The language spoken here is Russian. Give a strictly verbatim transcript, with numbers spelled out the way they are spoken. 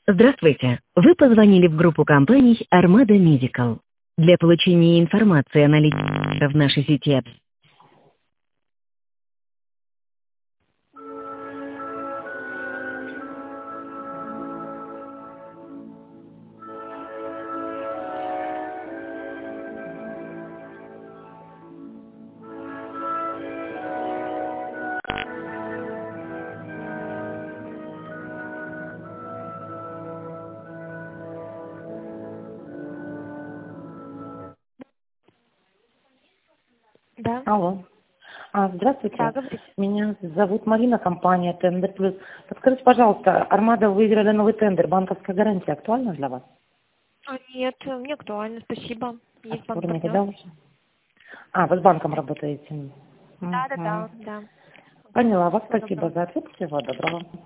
Здравствуйте. Вы позвонили в группу компаний Armada Medical. Для получения информации о наличии в нашей сети. Да. Алло. А, Да, здравствуйте. говорите. Меня зовут Марина, компания Тендер Плюс. Подскажите, пожалуйста, Армада выиграли новый тендер. Банковская гарантия актуальна для вас? А, нет, не актуально, спасибо. А Есть скоро не банк-партнер. когда уже? А, вы с банком работаете? Да, да, Мгм. да, да. Поняла вас. Всего Спасибо доброго. за ответ. Всего доброго.